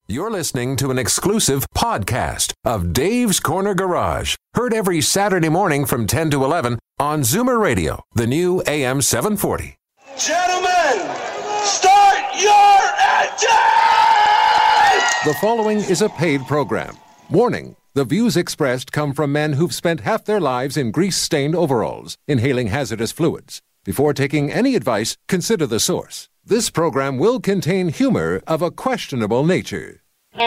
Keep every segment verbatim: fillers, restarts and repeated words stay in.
You're listening to an exclusive podcast of Dave's Corner Garage. Heard every Saturday morning from ten to eleven on Zoomer Radio, the new A M seven forty. Gentlemen, start your engine! The following is a paid program. Warning, the views expressed come from men who've spent half their lives in grease-stained overalls, inhaling hazardous fluids. Before taking any advice, consider the source. This program will contain humor of a questionable nature.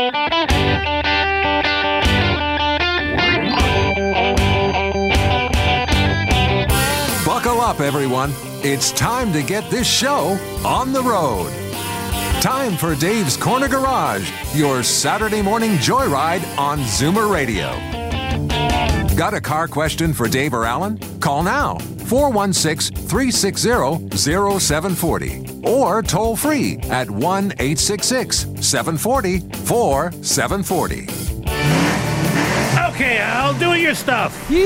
Buckle up, everyone. It's time to get this show on the road. Time for Dave's Corner Garage, your Saturday morning joyride on Zoomer Radio. Got a car question for Dave or Alan? Call now, four one six, three six zero, zero seven four zero, or toll free at one eight six six, seven four zero, four seven four zero. Okay, Al, do your stuff. Yeehaw!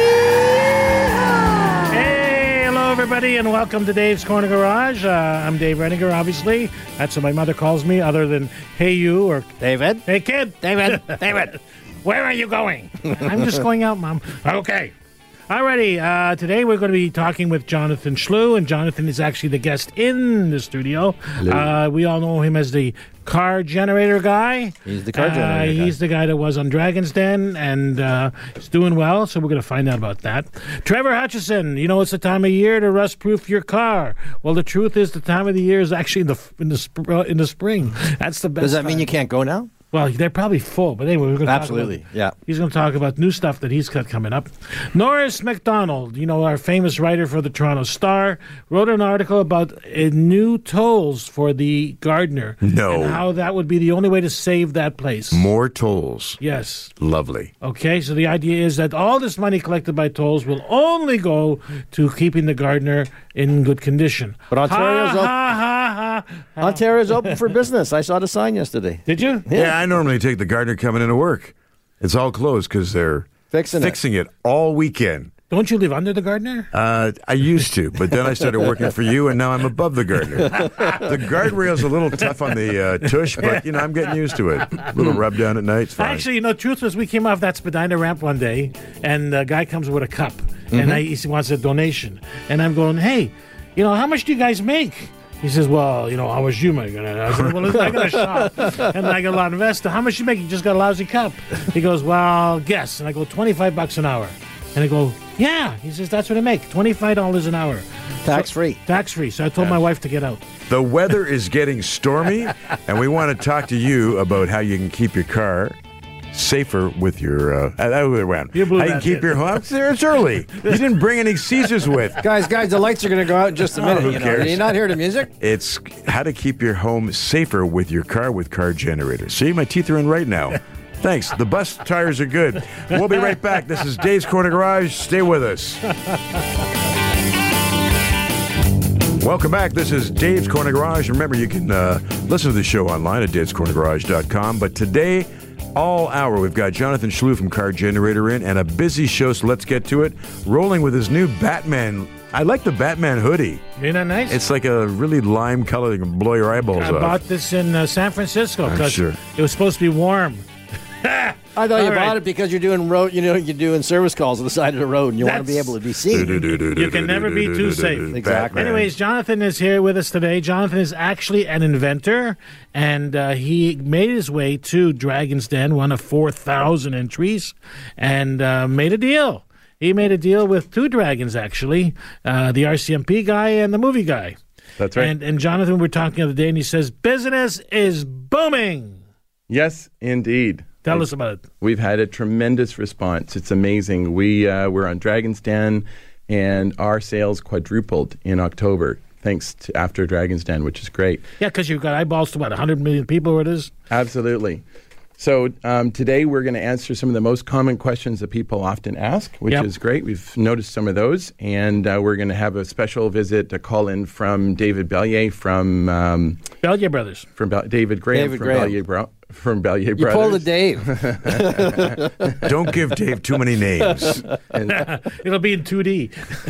Hey, hello everybody, and welcome to Dave's Corner Garage. Uh, I'm Dave Renninger, obviously. That's what my mother calls me, other than hey you or David. Hey kid. David. David. Where are you going? I'm just going out, Mom. Okay. Alrighty, uh, today we're going to be talking with Jonathan Schlew, and Jonathan is actually the guest in the studio. Uh, we all know him as the car generator guy. He's the car uh, generator guy. He's the guy that was on Dragon's Den, and uh, he's doing well, so we're going to find out about that. Trevor Hutchison, you know it's the time of year to rust-proof your car. Well, the truth is the time of the year is actually in the in the, sp- uh, in the spring. That's the best Does that time. mean you can't go now? Well, they're probably full, but anyway, we're going to Absolutely, talk about, yeah. He's going to talk about new stuff that he's got coming up. Norris MacDonald, you know, our famous writer for the Toronto Star, wrote an article about uh, new tolls for the Gardiner. No. And how that would be the only way to save that place. More tolls. Yes. Lovely. Okay, so the idea is that all this money collected by tolls will only go to keeping the Gardiner in good condition. But Ontario's ha, op- ha, ha, ha. Ontario's open for business. I saw the sign yesterday. Did you? Yeah, I normally take the Gardiner coming into work. It's all closed because they're Fixing it. fixing it. all weekend. Don't you live under the Gardiner? Uh, I used to, but then I started working for you, and now I'm above the Gardiner. The guardrail's a little tough on the uh, tush, but, you know, I'm getting used to it. A little rub down at night, it's fine. Actually, you know, truth was, we came off that Spadina ramp one day, and the guy comes with a cup, Mm-hmm. and I, he wants a donation. And I'm going, hey, you know, how much do you guys make? He says, well, you know, how much you make? And I said, well, I got a shop, and I got a lot of investor. How much you make? You just got a lousy cup. He goes, well, guess. And I go, twenty-five bucks an hour. And I go, yeah. He says, that's what I make, twenty-five dollars an hour. Tax-free. Tax-free. So I told my wife to get out. The weather is getting stormy, and we want to talk to you about how you can keep your car safer with your uh, other way around. You blew how you can that keep in. your home. It's early. You didn't bring any Caesars with. Guys, guys, the lights are going to go out in just a minute. who you know. cares? Did you not hear the music? It's how to keep your home safer with your car with Car Generator. See, my teeth are in right now. Thanks. The bus tires are good. We'll be right back. This is Dave's Corner Garage. Stay with us. Welcome back. This is Dave's Corner Garage. Remember, you can uh, listen to the show online at daves corner garage dot com. But today, all hour, we've got Jonathan Schlew from Car Generator in, and a busy show, so let's get to it. Rolling with his new Batman. I like the Batman hoodie. Isn't that nice? It's like a really lime color that can blow your eyeballs I off. bought this in uh, San Francisco I'm because sure. it was supposed to be warm. I thought you All bought right. it because you're doing road. You know, you're doing service calls on the side of the road, and you want to be That's- able to be seen. You can never be too safe. Exactly. Anyways, Jonathan is here with us today. Jonathan is actually an inventor, and uh, he made his way to Dragon's Den, one of four thousand entries, and uh, made a deal. He made a deal with two dragons, actually, uh, the R C M P guy and the movie guy. That's right. And, and Jonathan, we were talking the other day, and he says, business is booming. Yes, indeed. Tell It's- us about it. We've had a tremendous response. It's amazing. We uh, we're on Dragon's Den, and our sales quadrupled in October thanks to after Dragon's Den, which is great. Yeah, because you've got eyeballs to, what, one hundred million people, it is? Absolutely. So um, today we're going to answer some of the most common questions that people often ask, which Yep. is great. We've noticed some of those, and uh, we're going to have a special visit, a call in from David Bellier from um, Bellier Brothers. from Bel- David Graham David from Graham. Bellier Bro- from Bellier You Brothers. pulled a Dave. Don't give Dave too many names. And, It'll be in two D.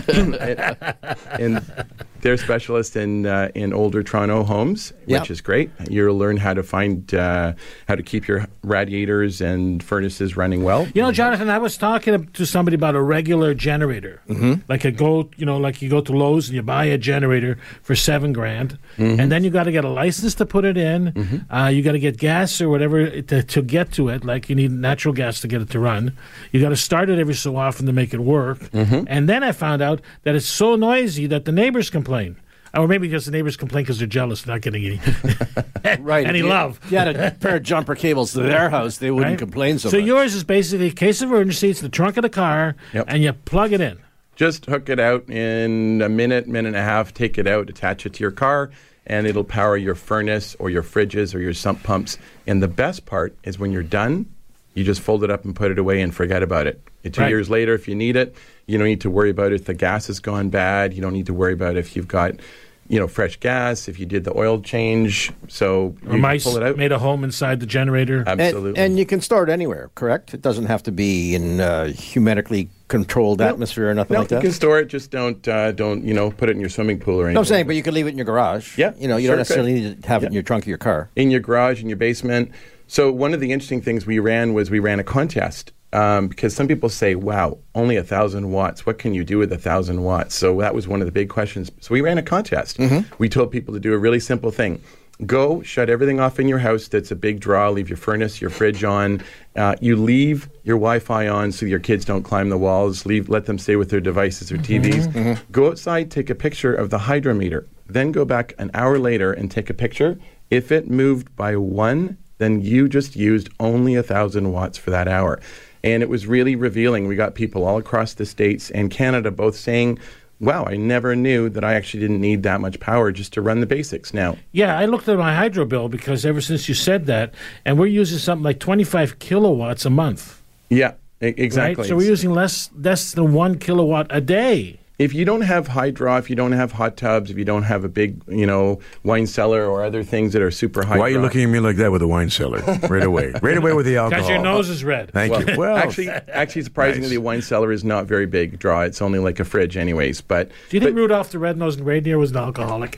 and they're specialists in uh, in older Toronto homes, Yep. which is great. You'll learn how to find uh, how to keep your radiators and furnaces running well. You know, Jonathan, I was talking to somebody about a regular generator. Mm-hmm. Like a go, you know, like you go to Lowe's and you buy a generator for seven grand, Mm-hmm. and then you got to get a license to put it in. Mm-hmm. Uh, you got to get gas or whatever to, to get to it. Like you need natural gas to get it to run. You got to start it every so often to make it work. Mm-hmm. And then I found out that it's so noisy that the neighbors complain. Or maybe because the neighbors complain because they're jealous, not getting any, Right. any If you- love. If you had a pair of jumper cables to their house, they wouldn't Right? complain so, So much. yours is basically a case of emergency. It's the trunk of the car, Yep. and you plug it in. Just hook it out in a minute, minute and a half. Take it out, attach it to your car, and it'll power your furnace or your fridges or your sump pumps. And the best part is when you're done, you just fold it up and put it away and forget about it. And two Right. years later, if you need it, you don't need to worry about if the gas has gone bad. You don't need to worry about if you've got, you know, fresh gas, if you did the oil change. So Or you mice pull it out. made a home inside the generator. Absolutely. And, and you can store it anywhere, correct? It doesn't have to be in uh, hermetically controlled atmosphere or nothing no, like you that? can store it. Just don't, uh, don't, you know, put it in your swimming pool or anything. No, I'm saying, but you can leave it in your garage. Yeah, You know, you sure don't necessarily could. need to have it in Yeah. your trunk of your car. in your garage, in your basement. So one of the interesting things we ran was we ran a contest um, because some people say, wow, only a thousand watts. What can you do with a thousand watts? So that was one of the big questions. So we ran a contest. We told people to do a really simple thing. Go, shut everything off in your house that's a big draw. Leave your furnace, your fridge on. Uh, you leave your Wi-Fi on so your kids don't climb the walls. Leave, let them stay with their devices or T Vs. Go outside, take a picture of the hydrometer. Then go back an hour later and take a picture. If it moved by one, then you just used only a thousand watts for that hour. And it was really revealing. We got people all across the States and Canada both saying, wow, I never knew that I actually didn't need that much power just to run the basics now. Yeah, I looked at my hydro bill because ever since you said that, and we're using something like twenty-five kilowatts a month. Yeah, e- exactly. Right? So we're using less less than one kilowatt a day. If you don't have hydro, if you don't have hot tubs, if you don't have a big, you know, wine cellar or other things that are super high. Why are you looking at me like that with a wine cellar? Right away. Right away with the alcohol. Because your nose is red. Thank Well, you. Well, actually, actually, surprisingly, nice. the wine cellar is not very big draw. It's only like a fridge, anyways. But Do you think but- Rudolph the Red-Nosed Reindeer was an alcoholic?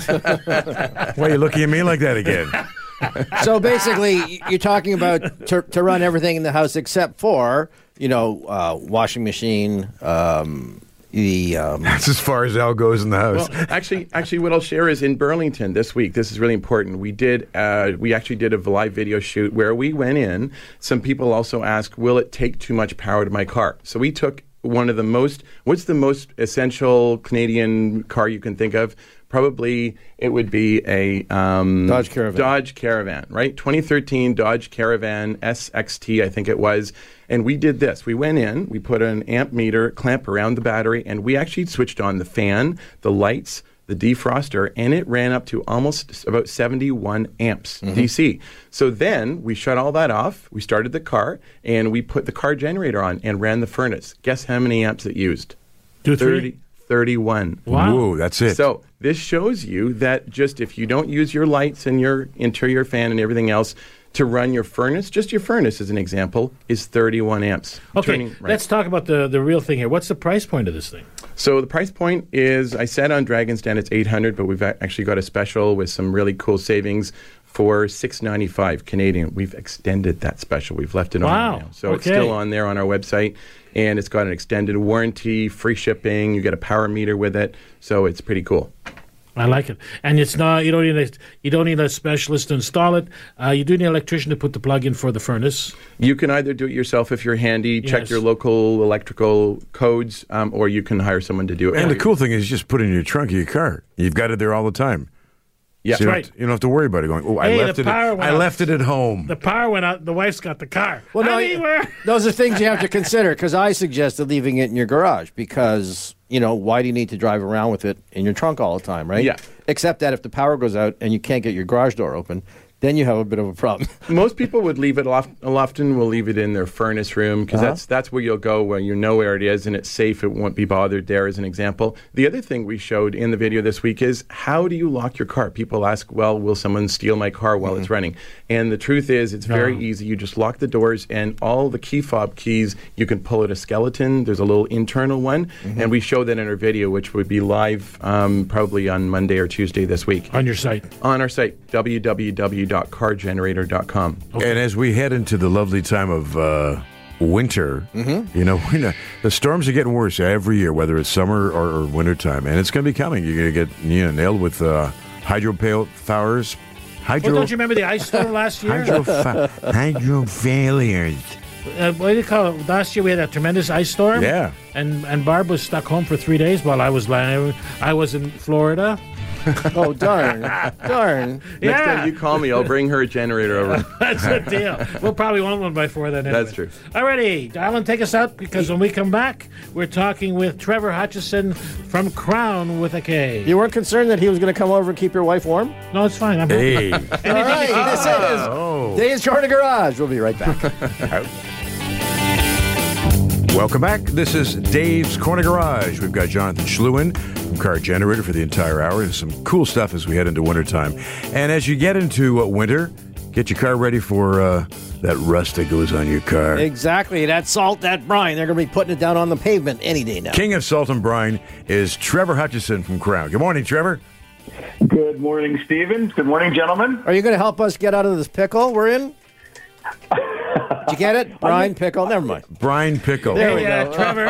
why are you looking at me like that again? So basically, y- you're talking about to, to run everything in the house except for, you know, uh, washing machine, um, the... Um, That's as far as Al goes in the house. Well, actually, actually, what I'll share is in Burlington this week. This is really important. We did, uh, we actually did a live video shoot where we went in. Some people also asked, "Will it take too much power to my car?" So we took one of the most. What's the most essential Canadian car you can think of? Probably it would be a um, Dodge Caravan. Dodge Caravan, right? twenty thirteen Dodge Caravan S X T, I think it was. And we did this. We went in, we put an amp meter clamp around the battery, and we actually switched on the fan, the lights, the defroster, and it ran up to almost about seventy-one amps D C. So then we shut all that off. We started the car, and we put the car generator on and ran the furnace. Guess how many amps it used? Two, three? thirty, thirty-one. Wow. Whoa, that's it. So this shows you that just if you don't use your lights and your interior fan and everything else to run your furnace, just your furnace as an example, is thirty-one amps. Okay, Turning- right. let's talk about the, the real thing here. What's the price point of this thing? So the price point is, I said on Dragon's Den it's eight hundred, but we've a- actually got a special with some really cool savings for six ninety-five Canadian. We've extended that special. We've left it Wow, on now. So it's okay. still on there on our website, and it's got an extended warranty, free shipping. You get a power meter with it, so it's pretty cool. I like it, and it's not you don't need a you don't need a specialist to install it. Uh, you do need an electrician to put the plug in for the furnace. You can either do it yourself if you're handy, check Yes. your local electrical codes, um, or you can hire someone to do it. And for the you. cool thing is, just put it in your trunk of your car. You've got it there all the time. Yeah. So you, don't right. have to, you don't have to worry about it going, oh, I Hey, left the it power at, went I out. left it at home. The power went out. The wife's got the car. Well, no, I you- mean, we're- those are things you have to consider, because I suggested leaving it in your garage because, you know, why do you need to drive around with it in your trunk all the time, right? Yeah. Except that if the power goes out and you can't get your garage door open, then you have a bit of a problem. Most people would leave it loft, often will leave it in their furnace room because Uh-huh. that's that's where you'll go where you know where it is and it's safe. It won't be bothered there, as an example. The other thing we showed in the video this week is how do you lock your car? People ask, well, will someone steal my car while Mm-hmm. it's running? And the truth is, it's very easy. You just lock the doors and all the key fob keys, you can pull out a skeleton. There's a little internal one. Mm-hmm. And we show that in our video, which would be live um, probably on Monday or Tuesday this week. On your site. On our site, w w w dot car generator dot com. And as we head into the lovely time of uh, winter, Mm-hmm. you know, we know, the storms are getting worse every year, whether it's summer or, or winter time, and it's going to be coming. You're going to get you know, nailed with uh, hydro powers, hydro, Well, don't you remember the ice storm last year? hydro, fa- hydro failures. Uh, what do you call it? Last year we had a tremendous ice storm. Yeah. And and Barb was stuck home for three days while I was lying. I was in Florida. Oh, darn. Darn. Next yeah. time you call me, I'll bring her a generator over. That's the deal. We'll probably want one before then. Anyway. That's true. Alrighty, Alan, take us out because when we come back, we're talking with Trevor Hutchison from Crown with a K. You weren't concerned that he was going to come over and keep your wife warm? No, it's fine. I'm Hey. All right, this is Oh. Dave's Corner Garage. We'll be right back. Welcome back. This is Dave's Corner Garage. We've got Jonathan Schluen from Car Generator for the entire hour. There's some cool stuff as we head into wintertime. And as you get into uh, winter, get your car ready for uh, that rust that goes on your car. Exactly. That salt, that brine, they're going to be putting it down on the pavement any day now. King of Salt and Brine is Trevor Hutchison from Crown. Good morning, Trevor. Good morning, Stephen. Good morning, gentlemen. Are you going to help us get out of this pickle we're in? Did you get it? Brine, pickle? Never mind. Brine Pickle. There we Hey, uh, go. Trevor,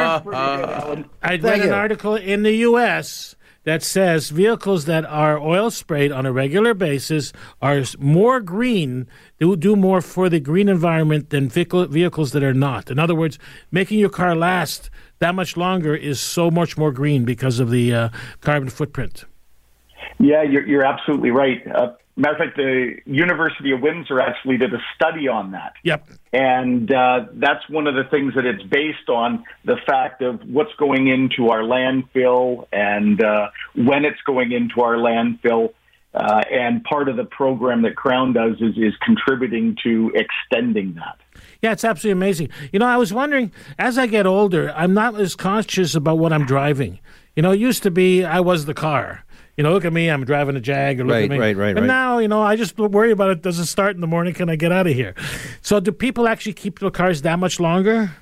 I read Thank an you. article in the U S that says vehicles that are oil sprayed on a regular basis are s- more green, they will do more for the green environment than vehicle, vehicles that are not. In other words, making your car last that much longer is so much more green because of the uh, carbon footprint. Yeah, you're, you're absolutely right. Uh, matter of fact, the University of Windsor actually did a study on that. Yep. And uh, that's one of the things that it's based on, the fact of what's going into our landfill and uh, when it's going into our landfill. Uh, and part of the program that Crown does is, is contributing to extending that. Yeah, it's absolutely amazing. You know, I was wondering, as I get older, I'm not as conscious about what I'm driving. You know, it used to be I was the car. You know, look at me, I'm driving a Jag. Or look Right, at me. right, right, But right. now, you know, I just worry about it. Does it start in the morning? Can I get out of here? So do people actually keep their cars that much longer?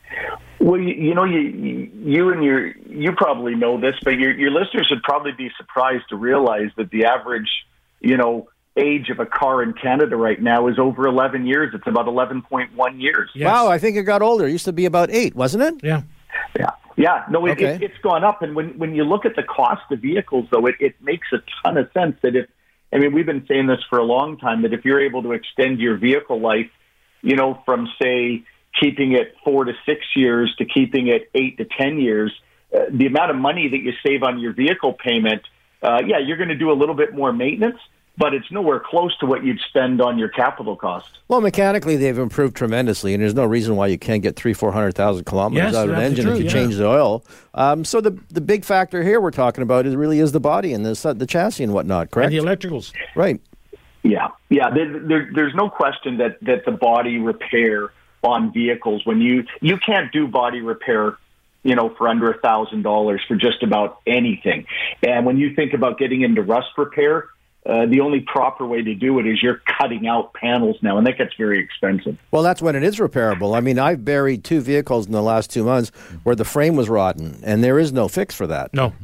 Well, you, you know, you you and your you probably know this, but your your listeners would probably be surprised to realize that the average, you know, age of a car in Canada right now is over eleven years. It's about eleven point one years. Yes. Wow, I think it got older. It used to be about eight, wasn't it? Yeah. Yeah, yeah. No, it, Okay. it, it's gone up. And when when you look at the cost of vehicles, though, it, it makes a ton of sense that if, I mean, we've been saying this for a long time, that if you're able to extend your vehicle life, you know, from, say, keeping it four to six years to keeping it eight to ten years, uh, the amount of money that you save on your vehicle payment, uh, yeah, you're going to do a little bit more maintenance, but it's nowhere close to what you'd spend on your capital cost. Well, mechanically, they've improved tremendously, and there's no reason why you can't get three, four hundred thousand kilometers Yes, out of an that's engine true, if you yeah. change the oil. Um, so the the big factor here we're talking about is really is the body and the the chassis and whatnot, And correct? the electricals. Right. Yeah, yeah. There, there, there's no question that, that the body repair on vehicles, when you you can't do body repair, you know, for under a thousand dollars for just about anything. And when you think about getting into rust repair, uh, the only proper way to do it is you're cutting out panels now, and that gets very expensive. Well, that's when it is repairable. I mean, I've buried two vehicles in the last two months where the frame was rotten, and there is no fix for that. No.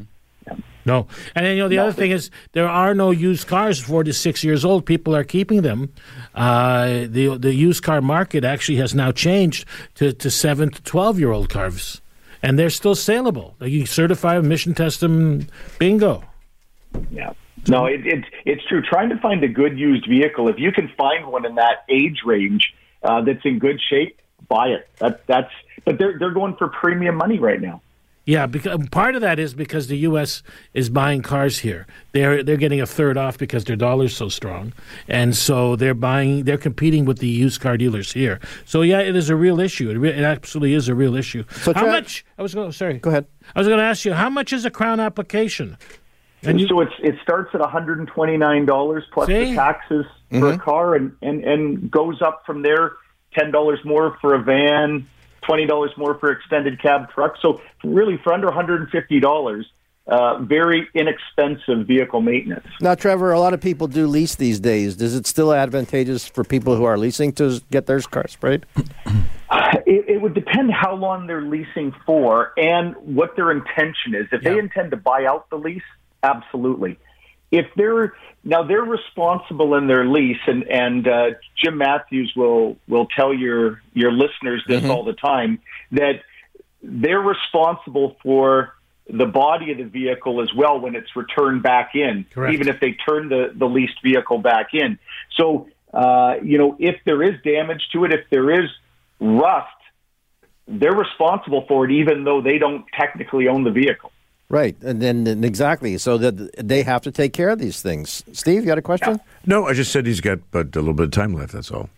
No. And then, you know, the other thing is there are no used cars four to six years old. People are keeping them. Uh, the the used car market actually has now changed to, to seven to twelve-year-old cars. And they're still saleable. Like you certify them, emission test them, bingo. Yeah. No, it, it's it's true. Trying to find a good used vehicle, if you can find one in that age range uh, that's in good shape, buy it. That that's. But they're they're going for premium money right now. Yeah, because part of that is because the U S is buying cars here. They're they're getting a third off because their dollar's so strong, and so they're buying. They're competing with the used car dealers here. So yeah, it is a real issue. It, re- it absolutely is a real issue. So how Tra- much? I was going. Sorry. Go ahead. I was going to ask you how much is a Crown application? And you- so it's it starts at one hundred twenty-nine dollars plus See? the taxes for a car, and, and, and goes up from there. ten dollars more for a van, twenty dollars more for extended cab truck. So really, for under one hundred fifty dollars, uh, very inexpensive vehicle maintenance. Now, Trevor, a lot of people do lease these days. Is it still advantageous for people who are leasing to get their car sprayed? It, it would depend how long they're leasing for and what their intention is. If Yeah. they intend to buy out the lease, absolutely. If they're now they're responsible in their lease, and and uh, Jim Matthews will will tell your your listeners this all the time, that they're responsible for the body of the vehicle as well when it's returned back in, Correct. even if they turn the the leased vehicle back in. So uh, you know, if there is damage to it, if there is rust, they're responsible for it, even though they don't technically own the vehicle. Right, and then and exactly. So that they have to take care of these things. Steve, you got a question? No, I just said he's got but a little bit of time left. That's all.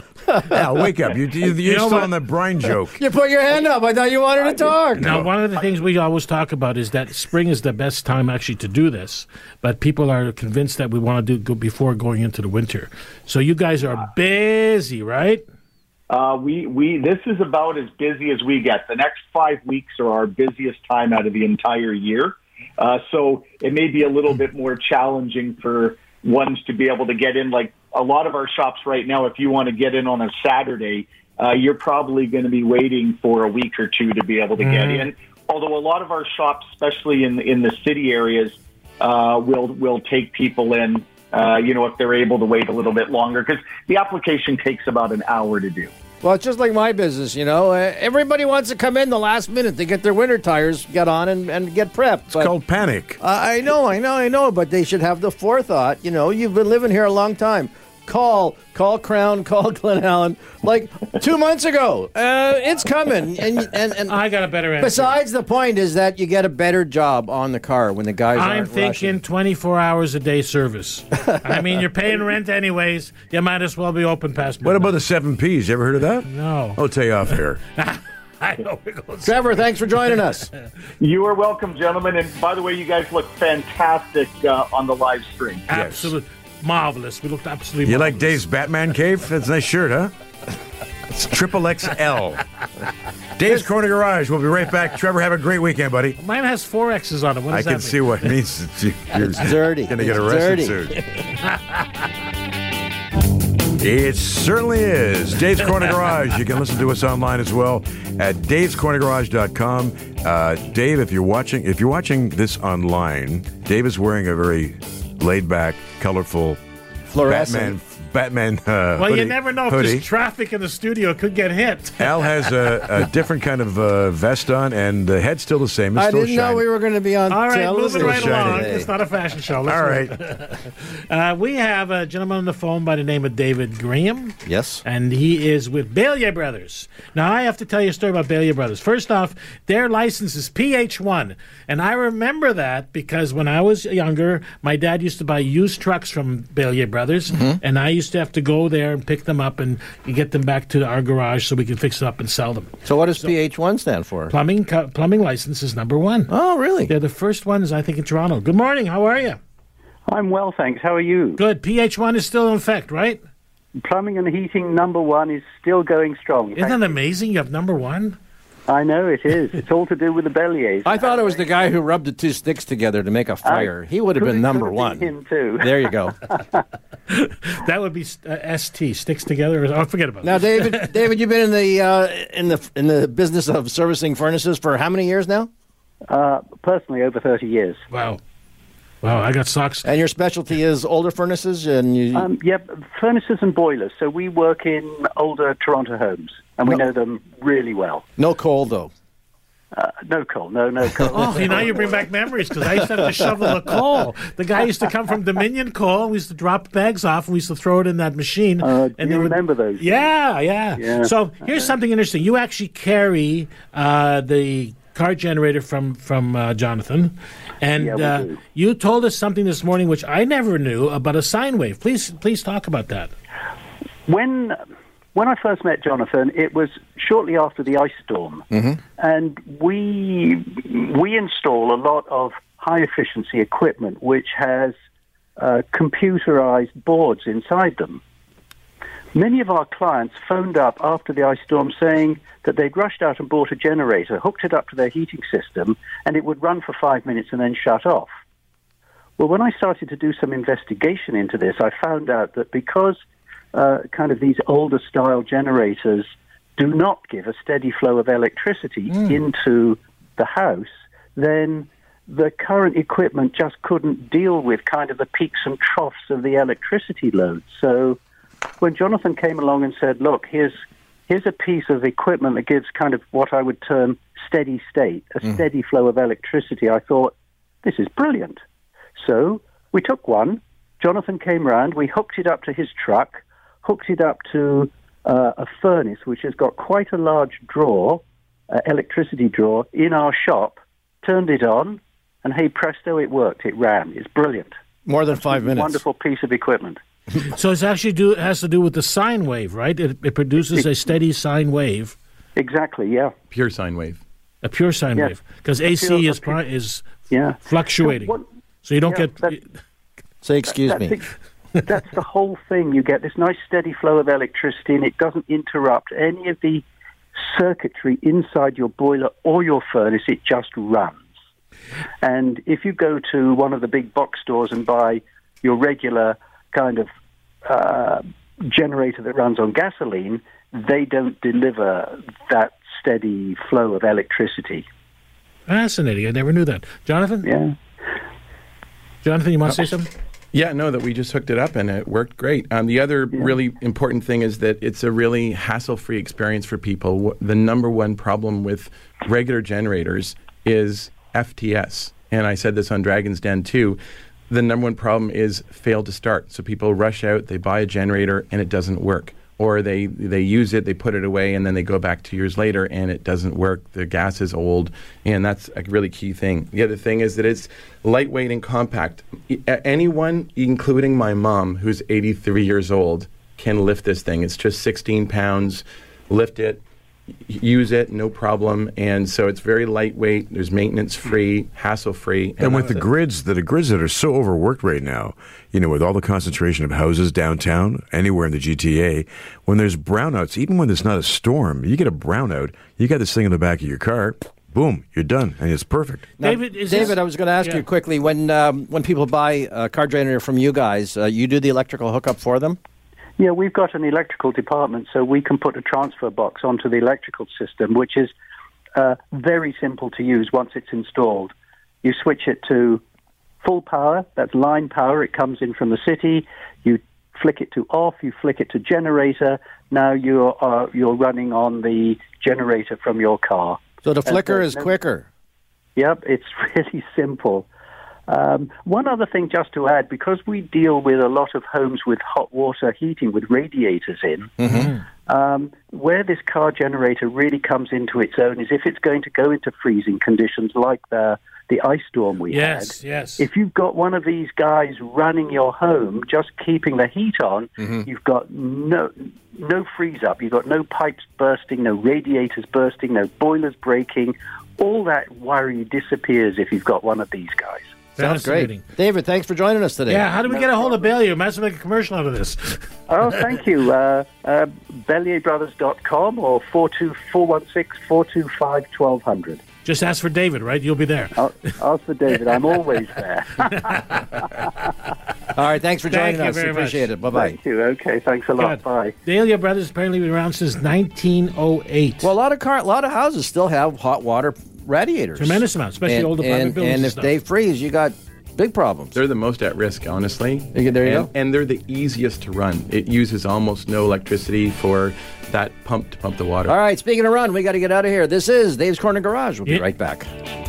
Al, wake up! You, you, you're know still what? on the brine joke. You put your hand up. I thought you wanted to talk. Now, one of the things we always talk about is that spring is the best time actually to do this, but people are convinced that we want to do go before going into the winter. So you guys are busy, right? Uh, we, we, this is about as busy as we get. The next five weeks are our busiest time out of the entire year. Uh, so it may be a little bit more challenging for ones to be able to get in. Like a lot of our shops right now, if you want to get in on a Saturday, uh, you're probably going to be waiting for a week or two to be able to get in. Although a lot of our shops, especially in, in the city areas, uh, will, will take people in. Uh, you know, if they're able to wait a little bit longer, because the application takes about an hour to do. Well, it's just like my business, you know. Uh, everybody wants to come in the last minute to get their winter tires, get on, and, and get prepped. It's called panic. Uh, I know, I know, I know, but they should have the forethought. You know, you've been living here a long time. Call, call Crown, call Glen Allen. Like two months ago, uh, it's coming. And and, and I got a better answer. besides, the point is that you get a better job on the car when the guys I'm aren't thinking rushing. twenty-four hours a day service. I mean, you're paying rent anyways. You might as well be open past What midnight. about the seven Ps? You ever heard of that? No. I'll tell you off air. I know it goes. Trevor, thanks for joining us. You are welcome, gentlemen. And by the way, you guys look fantastic uh, on the live stream. Absolutely marvelous. We looked absolutely You like marvelous. Dave's Batman cave? That's a nice shirt, huh? It's triple X L. Dave's Corner Garage. We'll be right back. Trevor, have a great weekend, buddy. Mine has four X's on it. What I does that can mean? see what it means. You're It's dirty. going to get It's arrested dirty. soon. It certainly is. Dave's Corner Garage. You can listen to us online as well at daves corner garage dot com. Uh, Dave, if you're watching, if you're watching this online, Dave is wearing a very laid-back, colorful Fluorescent. Batman. Batman. Uh, Well, hoodie, you never know if hoodie. there's traffic in the studio. It could get hit. Al has a, a different kind of uh, vest on, and the head's still the same. It's I still didn't know shiny. we were going to be on All right, television. moving right Still along. shiny. It's not a fashion show. Let's All move. right. Uh, we have a gentleman on the phone by the name of David Graham. Yes. And he is with Bailey Brothers. Now, I have to tell you a story about Bailey Brothers. First off, their license is P H one. And I remember that because when I was younger, my dad used to buy used trucks from Bailey Brothers. And I used to have to go there and pick them up and get them back to our garage so we can fix it up and sell them. So what does P H one stand for? Plumbing co- plumbing license is number one. Oh, really? They're the first ones, I think, in Toronto. Good morning. How are you? I'm well, thanks. How are you? Good. P H one is still in effect, right? Plumbing and heating number one is still going strong. Isn't that amazing? You have number one? I know it is. It's all to do with the Belliers. I thought it was the guy who rubbed the two sticks together to make a fire. He would have been Could- number could have one. been him too. There you go. That would be uh, S T, sticks together. Oh, forget about Now, it. David, David, you've been in the uh, in the in the business of servicing furnaces for how many years now? Uh, personally, over thirty years. Wow. Wow, I got socks. And your specialty is older furnaces, and you. Um, yep, furnaces and boilers. So we work in older Toronto homes, and we No. know them really well. no coal though. Uh, no coal, no, no coal. Oh, see, now you bring back memories because I used to have to shovel the coal. The guy used to come from Dominion Coal. We used to drop bags off and we used to throw it in that machine. Uh, do and you they would- remember those? Yeah, yeah, Yeah. So here's something interesting. You actually carry uh, the car generator from, from uh, Jonathan. And Yeah, we uh, do. you told us something this morning which I never knew about a sine wave. Please, please talk about that. When when I first met Jonathan, it was shortly after the ice storm, and we we install a lot of high-efficiency equipment which has uh, computerized boards inside them. Many of our clients phoned up after the ice storm saying that they'd rushed out and bought a generator, hooked it up to their heating system, and it would run for five minutes and then shut off. Well, when I started to do some investigation into this, I found out that because uh, kind of these older style generators do not give a steady flow of electricity mm. into the house, then the current equipment just couldn't deal with kind of the peaks and troughs of the electricity load. So when Jonathan came along and said, look, here's here's a piece of equipment that gives kind of what I would term steady state, a mm. steady flow of electricity, I thought, this is brilliant. So we took one, Jonathan came round, we hooked it up to his truck, hooked it up to uh, a furnace which has got quite a large draw, uh, electricity draw, in our shop, turned it on, and hey presto, it worked, it ran. It's brilliant. More than five minutes. Wonderful piece of equipment. So it's actually do it has to do with the sine wave, right? It, it produces a steady sine wave. Exactly, yeah. Pure sine wave. A pure sine yes. wave, because A C pure, is pri- is yeah. fluctuating, so, what, so you don't yeah, get. That, Say, excuse that, me. That's, that's the whole thing. You get this nice steady flow of electricity, and it doesn't interrupt any of the circuitry inside your boiler or your furnace. It just runs. And if you go to one of the big box stores and buy your regular kind of uh, generator that runs on gasoline, they don't deliver that steady flow of electricity. Fascinating. I never knew that. Jonathan? Yeah. Jonathan, you want to say something? Yeah, no, that we just hooked it up and it worked great. Um, the other yeah. really important thing is that it's a really hassle-free experience for people. The number one problem with regular generators is F T S. And I said this on Dragon's Den too. The number one problem is fail to start. So people rush out, they buy a generator, and it doesn't work. Or they, they use it, they put it away, and then they go back two years later, and it doesn't work. The gas is old, and that's a really key thing. The other thing is that it's lightweight and compact. Anyone, including my mom, who's eighty-three years old, can lift this thing. It's just sixteen pounds. Lift it, use it, no problem. And so it's very lightweight. There's maintenance-free, hassle-free. And, and with the it. grids, the grids that are so overworked right now, you know, with all the concentration of houses downtown, anywhere in the G T A, when there's brownouts, even when there's not a storm, you get a brownout, you got this thing in the back of your car, boom, you're done, and it's perfect. Now, David, is David this, I was going to ask yeah. you quickly, when um, when people buy a car generator from you guys, uh, you do the electrical hookup for them? Yeah, we've got an electrical department, so we can put a transfer box onto the electrical system, which is uh, very simple to use once it's installed. You switch it to full power, that's line power, it comes in from the city. You flick it to off, you flick it to generator. Now you're, uh, you're running on the generator from your car. So the flicker uh, is quicker? Yep, it's really simple. Um, one other thing just to add, because we deal with a lot of homes with hot water heating with radiators in, mm-hmm. um, where this car generator really comes into its own is if it's going to go into freezing conditions like the the ice storm we yes, had. Yes, If you've got one of these guys running your home, just keeping the heat on, mm-hmm. you've got no no freeze up, you've got no pipes bursting, no radiators bursting, no boilers breaking. All that worry disappears if you've got one of these guys. Sounds great. David, thanks for joining us today. Yeah, how do we no get a hold problem. of Bellier? Might as well make a commercial out of this. Oh, thank you. Uh, uh, Bellier Brothers dot com or four two four one six, four two five, one two zero zero. Just ask for David, right? You'll be there. I'll, ask for David. I'm always there. All right, thanks for joining Thank us. you very Appreciate much. it. Bye-bye. Thank you. Okay, thanks a lot. Good. Bye. Dahlia Brothers apparently been around since nineteen oh eight. Well, a lot of car, a lot of houses still have hot water radiators. Tremendous amount, especially and, old apartment and, buildings. And and if stuff. they freeze, you got big problems. They're the most at risk, honestly. There you and, go. And they're the easiest to run. It uses almost no electricity for that pump to pump the water. All right, speaking of run, we got to get out of here. This is Dave's Corner Garage. We'll be Yeah. right back.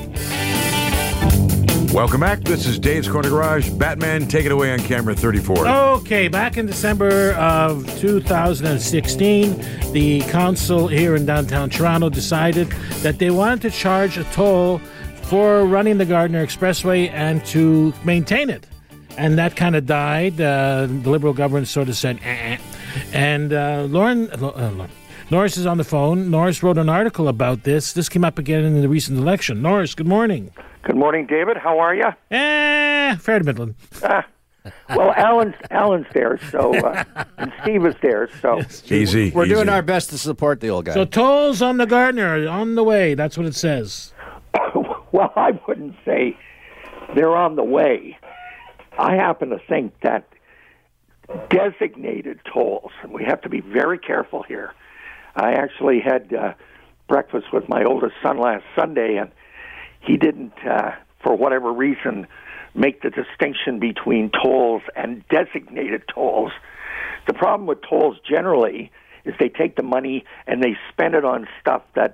Welcome back. This is Dave's Corner Garage. Batman, take it away on camera thirty-four. Okay, back in December of two thousand sixteen, the council here in downtown Toronto decided that they wanted to charge a toll for running the Gardiner Expressway and to maintain it. And that kind of died. Uh, the Liberal government sort of said, eh. And uh, Lauren, uh, Norris is on the phone. Norris wrote an article about this. This came up again in the recent election. Norris, good morning. Good morning, David. How are you? Eh, fair to middling. Uh, well, Alan's Alan's there, so uh, and Steve is there, so Easy. We're easy. doing our best to support the old guy. So tolls on the Gardner on the way. That's what it says. well, I wouldn't say they're on the way. I happen to think that designated tolls, and we have to be very careful here. I actually had uh, breakfast with my oldest son last Sunday, and he didn't, uh, for whatever reason, make the distinction between tolls and designated tolls. The problem with tolls generally is they take the money and they spend it on stuff that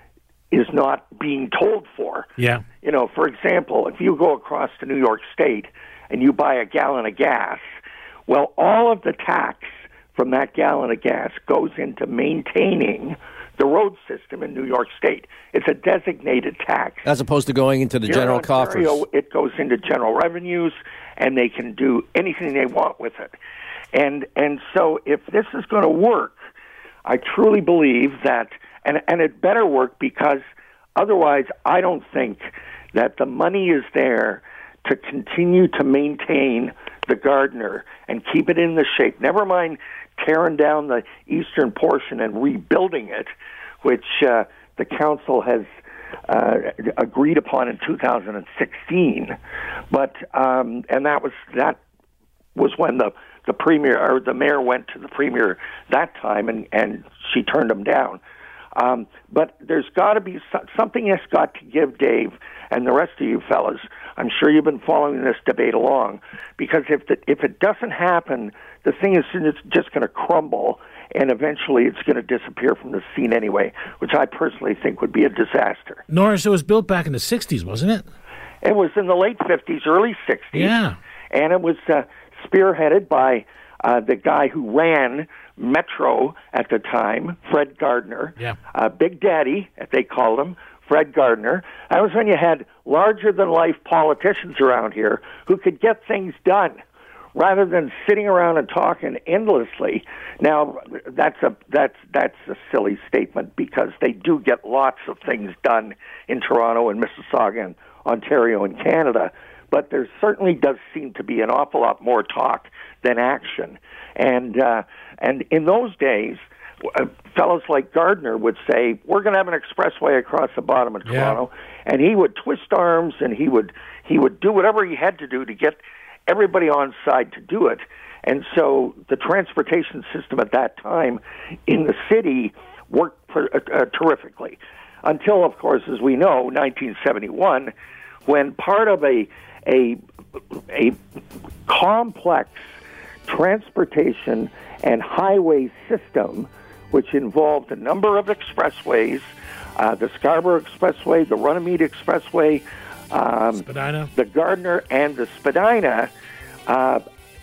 is not being tolled for. Yeah. You know, for example, if you go across to New York State and you buy a gallon of gas, well, all of the tax from that gallon of gas goes into maintaining the road system in New York State. It's a designated tax. As opposed to going into the Here general in Ontario, coffers. it goes into general revenues, and they can do anything they want with it. And and so if this is going to work, I truly believe that, and, and it better work, because otherwise I don't think that the money is there to continue to maintain the Gardner and keep it in the shape. Never mind tearing down the eastern portion and rebuilding it, which uh, the council has uh, agreed upon in two thousand sixteen. But um, and that was that was when the the premier or the mayor went to the premier that time, and, and she turned him down. Um, but there's got to be so- something that's got to give, Dave, and the rest of you fellas. I'm sure you've been following this debate along, because if the, if it doesn't happen, the thing is it's just going to crumble, and eventually it's going to disappear from the scene anyway, which I personally think would be a disaster. Norris, it was built back in the sixties, wasn't it? It was in the late fifties, early sixties. Yeah. And it was uh, spearheaded by uh, the guy who ran Metro at the time, Fred Gardner. Yeah. Uh, Big Daddy, as they called him, Fred Gardner. That was when you had larger-than-life politicians around here who could get things done rather than sitting around and talking endlessly. Now, that's a that's that's a silly statement, because they do get lots of things done in Toronto and Mississauga and Ontario and Canada, but there certainly does seem to be an awful lot more talk than action. And uh, and in those days, uh, fellows like Gardner would say, we're going to have an expressway across the bottom of Toronto, yeah. and he would twist arms, and he would he would do whatever he had to do to get everybody on side to do it. And so the transportation system at that time in the city worked per, uh, uh, terrifically, until, of course, as we know, nineteen seventy-one, when part of a a a complex transportation and highway system, which involved a number of expressways, uh, the Scarborough Expressway, the Runnymede Expressway, um, Spadina. the Gardner, and the Spadina, uh,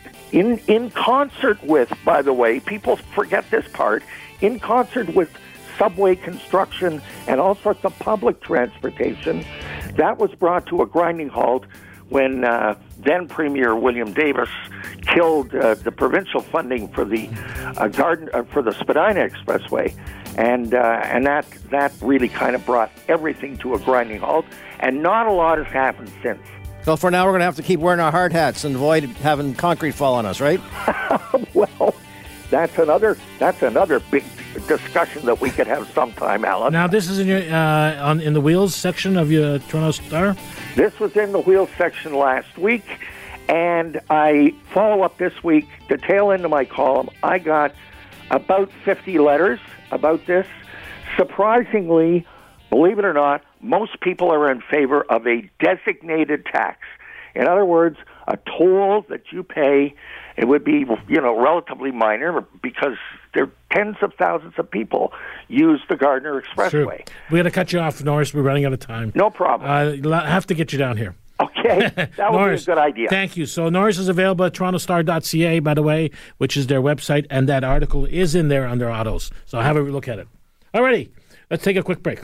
in in concert with, by the way, people forget this part, in concert with subway construction and all sorts of public transportation, that was brought to a grinding halt when uh, then Premier William Davis killed uh, the provincial funding for the uh, Garden uh, for the Spadina Expressway, and uh, and that that really kind of brought everything to a grinding halt. And not a lot has happened since. So for now, we're going to have to keep wearing our hard hats and avoid having concrete fall on us, right? Well, that's another that's another big discussion that we could have sometime, Alan. Now, this is in your uh, on in the wheels section of your Toronto Star. This was in the wheels section last week, and I follow up this week. The tail end of my column, I got about fifty letters about this. Surprisingly, believe it or not, most people are in favor of a designated tax. In other words, a toll that you pay. It would be, you know, relatively minor, because there tens of thousands of people use the Gardner Expressway. True. We got to cut you off, Norris. We're running out of time. No problem. Uh, I have to get you down here. Okay, that would Norris, be a good idea. Thank you. So Norris is available at toronto star dot c a, by the way, which is their website, and that article is in there under autos. So have a look at it. Alrighty, let's take a quick break.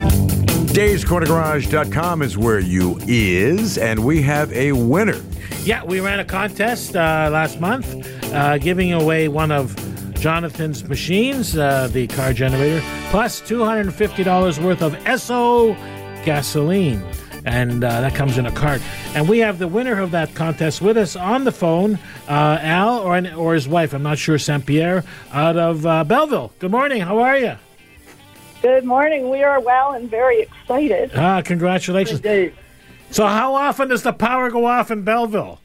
Dave's Corner Garage dot com is where you is, and we have a winner. Yeah, we ran a contest uh, last month, uh, giving away one of Jonathan's machines, uh, the car generator, plus two hundred fifty dollars worth of Esso gasoline. and uh, that comes in a cart. And we have the winner of that contest with us on the phone, uh, Al, or or his wife, I'm not sure, Saint Pierre, out of uh, Belleville. Good morning. How are you? Good morning. We are well and very excited. Ah, congratulations. Dave. So how often does the power go off in Belleville?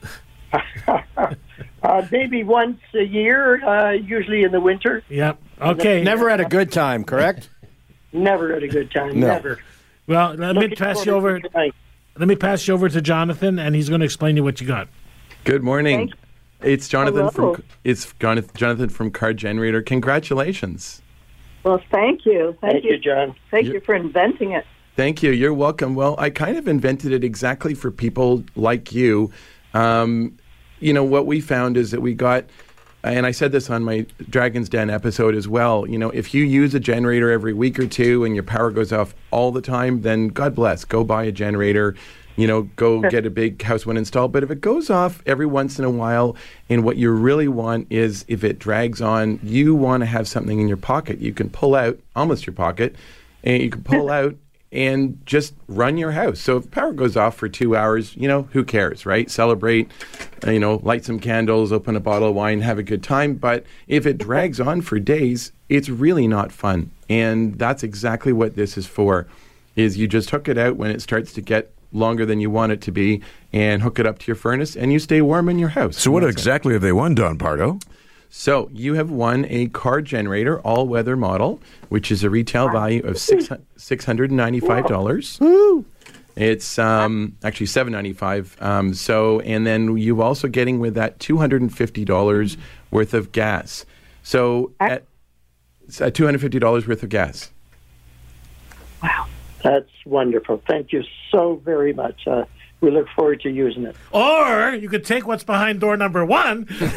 uh, maybe once a year, uh, usually in the winter. Yep. Okay. Never at a good time, correct? Never at a good time. No. Never. Well, let me Looking pass you forward over. to tonight. Let me pass you over to Jonathan, and he's going to explain you what you got. Good morning. Thank- It's Jonathan Hello. from it's Jonathan Jonathan from Car Generator. Congratulations. Well, thank you. Thank, Thank you, John. Thank You- you for inventing it. Thank you. You're welcome. Well, I kind of invented it exactly for people like you. Um, you know, what we found is that we got, and I said this on my Dragon's Den episode as well, you know, if you use a generator every week or two and your power goes off all the time, then God bless. Go buy a generator. You know, go get a big house one installed. But if it goes off every once in a while, and what you really want is if it drags on, you want to have something in your pocket you can pull out, almost your pocket, and you can pull out and just run your house. So if power goes off for two hours, you know, who cares, right? Celebrate, uh, you know, light some candles, open a bottle of wine, have a good time. But if it drags on for days, it's really not fun. And that's exactly what this is for, is you just hook it out when it starts to get longer than you want it to be and hook it up to your furnace and you stay warm in your house. So what And that's it. exactly have they won, Don Pardo? So you have won a Car Generator all-weather model, which is a retail value of six six hundred and ninety-five dollars. It's um, actually seven ninety-five. Um, so and then you're also getting with that two hundred and fifty dollars worth of gas. So at uh, two hundred fifty dollars worth of gas. Wow. That's wonderful. Thank you so very much. Uh, we look forward to using it. Or you could take what's behind door number one. What's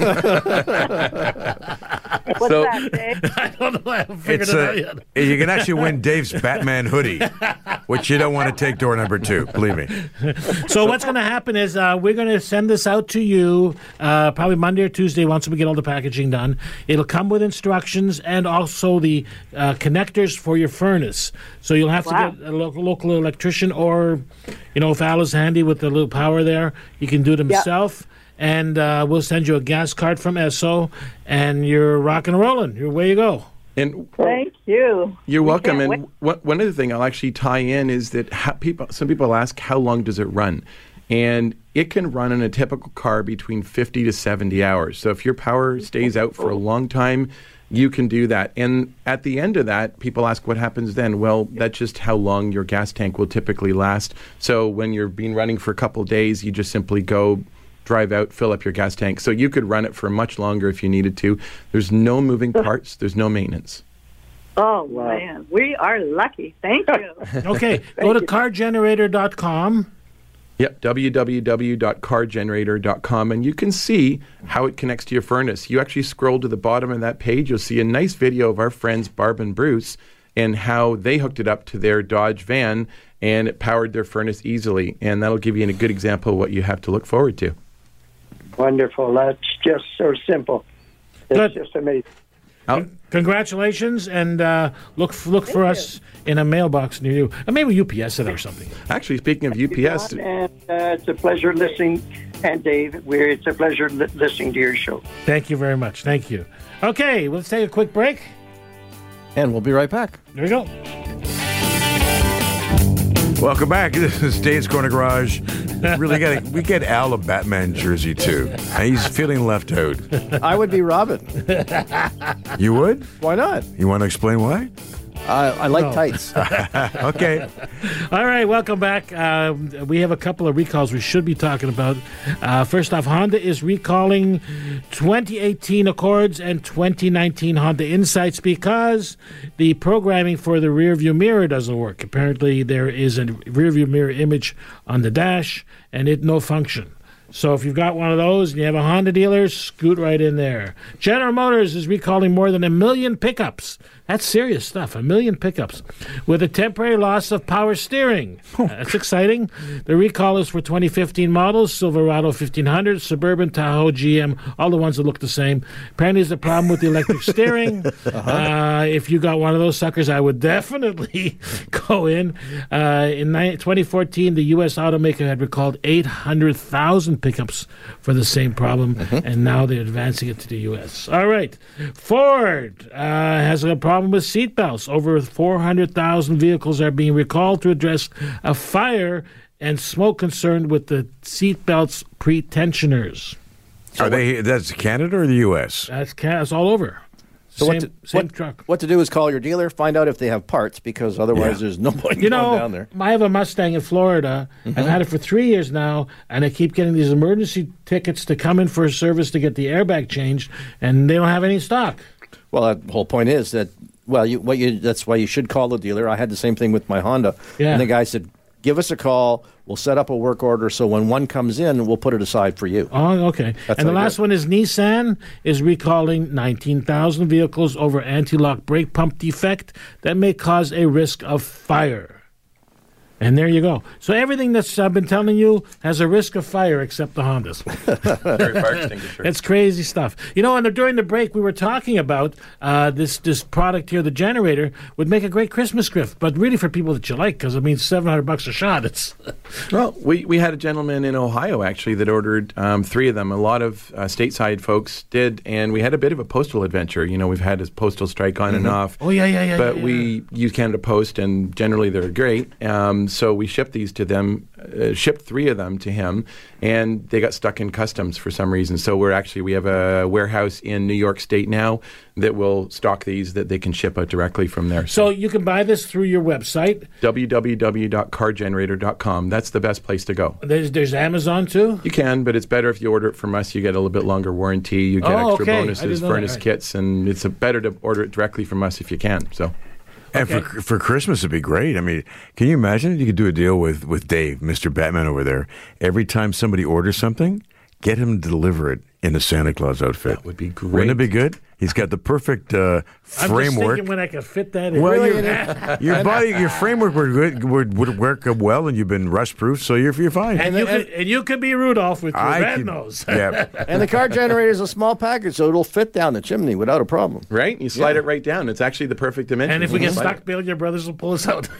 So- that, Dave? I don't know. I haven't figured It's it out a, yet. you can actually win Dave's Batman hoodie, which you don't want to take door number two, believe me. So what's going to happen is uh, we're going to send this out to you uh, probably Monday or Tuesday once we get all the packaging done. It'll come with instructions and also the uh, connectors for your furnace. So you'll have Wow. to get a local, local electrician, or, you know, if Al is handy with the little power there, you can do it himself. And uh, we'll send you a gas card from Esso, and you're rocking and rolling. You're away you go. And Thank you. You're We welcome. can't And wait. one one other thing I'll actually tie in is that how people, some people ask, how long does it run? And it can run in a typical car between fifty to seventy hours. So if your power stays out for a long time, you can do that. And at the end of that, people ask what happens then. Well, that's just how long your gas tank will typically last. So when you're been running for a couple of days, you just simply go drive out, fill up your gas tank. So you could run it for much longer if you needed to. There's no moving parts. There's no maintenance. Oh, man. We are lucky. Thank you. Okay, go to car generator dot com. Yep, w w w dot car generator dot com, and you can see how it connects to your furnace. You actually scroll to the bottom of that page, you'll see a nice video of our friends Barb and Bruce and how they hooked it up to their Dodge van and it powered their furnace easily. And that'll give you a good example of what you have to look forward to. Wonderful. That's just so simple. It's Good. just amazing. I'll, Congratulations, and uh, look f- look for us in a mailbox near you. Or maybe U P S it or something. actually, speaking of U P S, And uh, it's a pleasure listening. And Dave, we're, it's a pleasure li- listening to your show. Thank you very much. Thank you. Okay, let's take a quick break. And we'll be right back. There we go. Welcome back. This is Dave's Corner Garage. Really got we get Al a Batman jersey too. He's feeling left out. I would be Robin. You would? Why not? You want to explain why? I, I like No. tights. Okay. All right, welcome back. Uh, we have a couple of recalls we should be talking about. Uh, first off, Honda is recalling twenty eighteen Accords and twenty nineteen Honda Insights because the programming for the rear view mirror doesn't work. Apparently, there is a rear view mirror image on the dash and it no function. So if you've got one of those and you have a Honda dealer, scoot right in there. General Motors is recalling more than a million pickups That's serious stuff. A million pickups with a temporary loss of power steering. That's exciting. The recall is for twenty fifteen models, Silverado fifteen hundred, Suburban, Tahoe, G M, all the ones that look the same. Apparently there's a problem with the electric steering. Uh-huh. Uh, if you got one of those suckers, I would definitely go in. Uh, in twenty fourteen, the U S automaker had recalled eight hundred thousand pickups for the same problem, mm-hmm. and now they're advancing it to the U S. All right. Ford uh, has a problem with seatbelts. Over four hundred thousand vehicles are being recalled to address a fire and smoke concern with the seatbelts pretensioners. So Are they? That's Canada or the U S? That's, that's all over. So same, what, to, same what, truck. What to do is call your dealer, find out if they have parts, because otherwise Yeah. there's no point You going know, down there. I have a Mustang in Florida. Mhm. I've had it for three years now, and I keep getting these emergency tickets to come in for a service to get the airbag changed, and they don't have any in stock. Well, the whole point is that, well, you, what you, that's why you should call the dealer. I had the same thing with my Honda. Yeah. And the guy said, give us a call. We'll set up a work order, so when one comes in, we'll put it aside for you. Oh, okay. That's and the how you last do it. one is Nissan is recalling nineteen thousand vehicles over anti-lock brake pump defect that may cause a risk of fire. And there you go. So everything that's I've been telling you has a risk of fire except the Hondas. Fire extinguisher. It's crazy stuff. You know, and during the break we were talking about uh, this this product here, the generator, would make a great Christmas gift, but really for people that you like, because it means seven hundred bucks a shot. It's Well, we, we had a gentleman in Ohio, actually, that ordered um, three of them. A lot of uh, stateside folks did, and we had a bit of a postal adventure. You know, we've had a postal strike on Mhm. and off. Oh, yeah, yeah, yeah, But yeah, we use Canada Post, and generally they're great. Um, so we shipped these to them, uh, shipped three of them to him, and they got stuck in customs for some reason. So we're actually, we have a warehouse in New York State now that will stock these that they can ship out directly from there. so you can buy this through your website. w w w dot car generator dot com. That's the best place to go. There's there's Amazon too. You can, but it's better if you order it from us. You get a little bit longer warranty. You get Oh, extra okay. I bonuses, didn't know that, furnace right. kits, and it's a better to order it directly from us if you can. So, And Okay. for for Christmas, it'd be great. I mean, can you imagine if you could do a deal with, with Dave, Mister Batman over there? Every time somebody orders something, get him to deliver it in a Santa Claus outfit. That would be Wouldn't great. it be good? He's got the perfect uh, I'm just framework. thinking when I could fit that in. Well, Really? your, your body, your framework would, good, would would work well, and you've been rust proof, so you're you're fine. And you could and you could be Rudolph with your I red could- nose. Yeah. And the car generator is a small package, so it'll fit down the chimney without a problem. right? You slide Yeah. it right down. It's actually the perfect dimension. And if we You get slide stuck, Bill, your brothers will pull us out.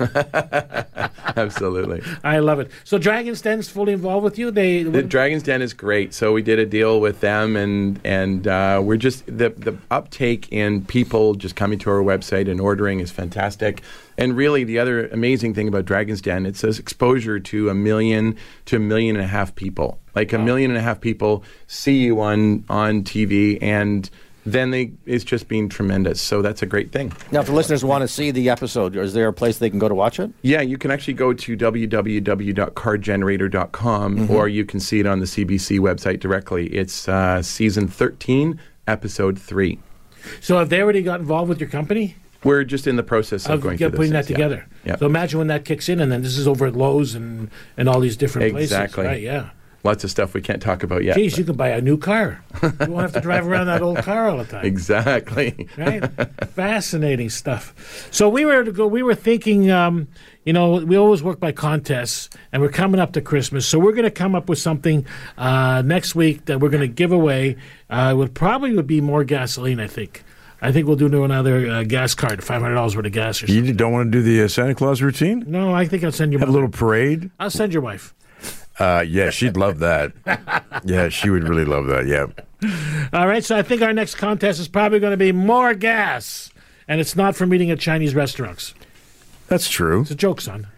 it. Absolutely. I love it. So Dragon's Den's fully involved with you. They The Dragon's Den is great. So we did a deal with them, and and uh, we're just the the uptake in people just coming to our website and ordering is fantastic. And really, the other amazing thing about Dragon's Den, it says exposure to a million to a million and a half people. Like a million and a half people see you on on T V, and then they it's just been tremendous. So that's a great thing. Now, if the listeners want to see the episode, is there a place they can go to watch it? Yeah, you can actually go to w w w dot car generator dot com, Mm-hmm. or you can see it on the C B C website directly. It's uh, season thirteen, episode three. So have they already got involved with your company? We're just in the process of, Of going get- through putting this. that together. Yeah. So imagine when that kicks in, and then this is over at Lowe's and, and all these different Exactly. places. Right, yeah. Lots of stuff we can't talk about yet. Geez, but- you can buy a new car. You won't have to drive around that old car all the time. Exactly. Right? Fascinating stuff. So we were to go. We were thinking. Um, you know, we always work by contests, and we're coming up to Christmas, so we're going to come up with something uh, next week that we're going to give away. Uh, would probably would be more gasoline. I think. I think we'll do another uh, gas card, five hundred dollars worth of gas or something. You don't want to do the uh, Santa Claus routine? No, I think I'll send you. Have a mother. little parade? I'll send your wife. Uh, yeah, she'd love that. Yeah, she would really love that. Yeah. All right, so I think our next contest is probably going to be more gas, and it's not from eating at Chinese restaurants. That's true. It's a joke, son.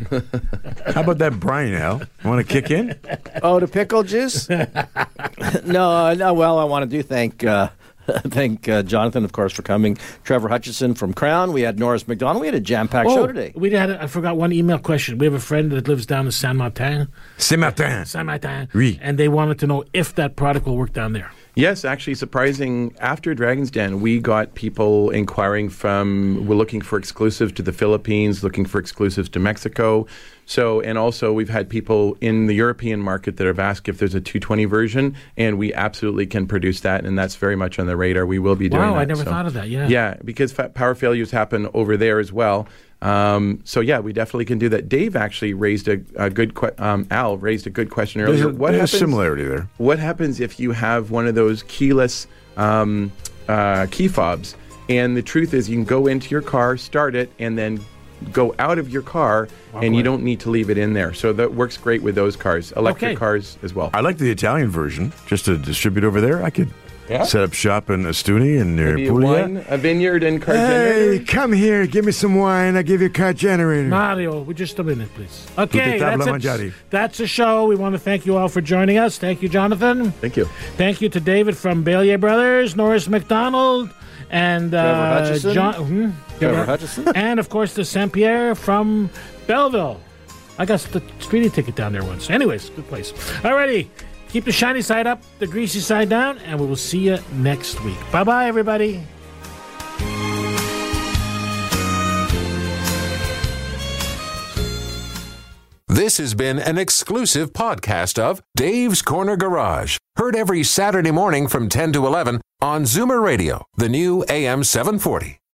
How about that Brian, Al? Want to kick in? Oh, the pickle juice? no, uh, no. Well, I want to do thank uh, thank uh, Jonathan, of course, for coming. Trevor Hutchison from Crown. We had Norris McDonald. We had a jam-packed show today. We had. A, I forgot one email question. We have a friend that lives down in Saint Martin. Saint Martin. Saint Martin. Oui. And they wanted to know if that product will work down there. Yes, actually, surprising. After Dragon's Den, we got people inquiring from, we're looking for exclusives to the Philippines, looking for exclusives to Mexico. So, and also we've had people in the European market that have asked if there's a two twenty version, and we absolutely can produce that, and that's very much on the radar. We will be doing wow, that. I never so, thought of that, yeah. Yeah, because fa- power failures happen over there as well. Um, so yeah, we definitely can do that. Dave actually raised a, a good que- um, Al raised a good question earlier. There's a, there's a similarity there. What happens if you have one of those keyless um, uh, key fobs? And the truth is, you can go into your car, start it, and then go out of your car, Walk and away. You don't need to leave it in there. So that works great with those cars, electric Okay. cars as well. I like the Italian version, just to distribute over there. I could Yeah. set up shop in Estuni and near Maybe a Puglia. wine, a vineyard and car Hey, generator. come here, give me some wine. I'll give you a car generator. Mario, we just a minute, please. Okay, Tutti tabla that's mangiare. it. That's the show. We want to thank you all for joining us. Thank you, Jonathan. Thank you. Thank you to David from Baillier Brothers, Norris McDonald, and uh, Trevor Hutchison. John, hmm, Trevor yeah. Hutchison. And of course the Saint Pierre from Belleville. I got the speeding ticket down there once. Anyways, good place. Alrighty, keep the shiny side up, the greasy side down, and we will see you next week. Bye bye, everybody. This has been an exclusive podcast of Dave's Corner Garage. Heard every Saturday morning from ten to eleven on Zoomer Radio, the new A M seven forty.